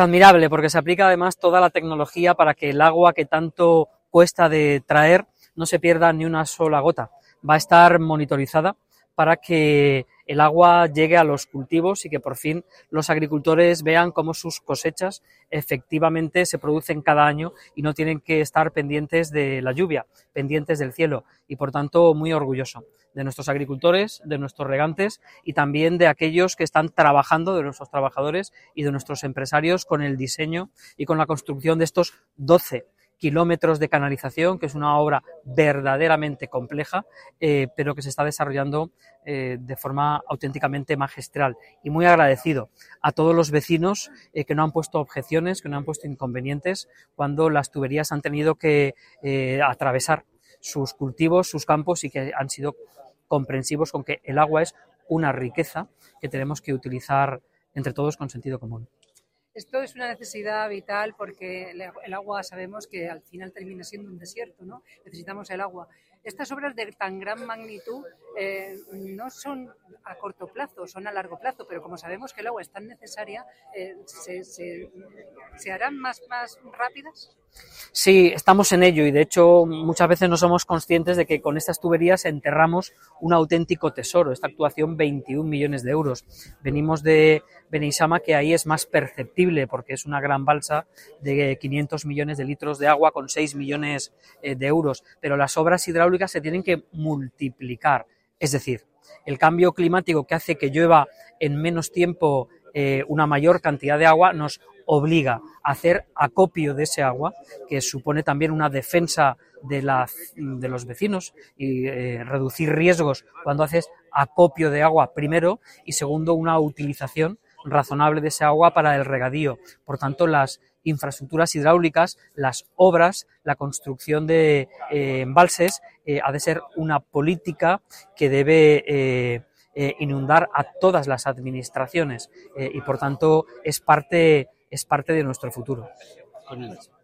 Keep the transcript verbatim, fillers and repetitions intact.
Admirable, porque se aplica además toda la tecnología para que el agua que tanto cuesta de traer no se pierda ni una sola gota. Va a estar monitorizada para que el agua llegue a los cultivos y que por fin los agricultores vean cómo sus cosechas efectivamente se producen cada año y no tienen que estar pendientes de la lluvia, pendientes del cielo, y por tanto muy orgulloso de nuestros agricultores, de nuestros regantes y también de aquellos que están trabajando, de nuestros trabajadores y de nuestros empresarios con el diseño y con la construcción de estos doce kilómetros de canalización, que es una obra verdaderamente compleja, eh, pero que se está desarrollando eh, de forma auténticamente magistral. Y muy agradecido a todos los vecinos eh, que no han puesto objeciones, que no han puesto inconvenientes cuando las tuberías han tenido que eh, atravesar sus cultivos, sus campos, y que han sido comprensivos con que el agua es una riqueza que tenemos que utilizar entre todos con sentido común. Esto es una necesidad vital porque el agua sabemos que al final termina siendo un desierto, ¿no? Necesitamos el agua. Estas obras de tan gran magnitud eh, no son a corto plazo, son a largo plazo, pero como sabemos que el agua es tan necesaria, eh, ¿se, se, ¿se harán más, más rápidas? Sí, estamos en ello y de hecho muchas veces no somos conscientes de que con estas tuberías enterramos un auténtico tesoro. Esta actuación, veintiún millones de euros. Venimos de Beneixama, que ahí es más perceptible porque es una gran balsa de quinientos millones de litros de agua con seis millones de euros, pero las obras hidráulicas se tienen que multiplicar. Es decir, el cambio climático que hace que llueva en menos tiempo eh, una mayor cantidad de agua nos obliga a hacer acopio de ese agua, que supone también una defensa de, la, de los vecinos y eh, reducir riesgos cuando haces acopio de agua primero, y segundo, una utilización razonable de ese agua para el regadío. Por tanto, las infraestructuras hidráulicas, las obras, la construcción de eh, embalses eh, ha de ser una política que debe eh, eh, inundar a todas las administraciones eh, y por tanto es parte es parte de nuestro futuro.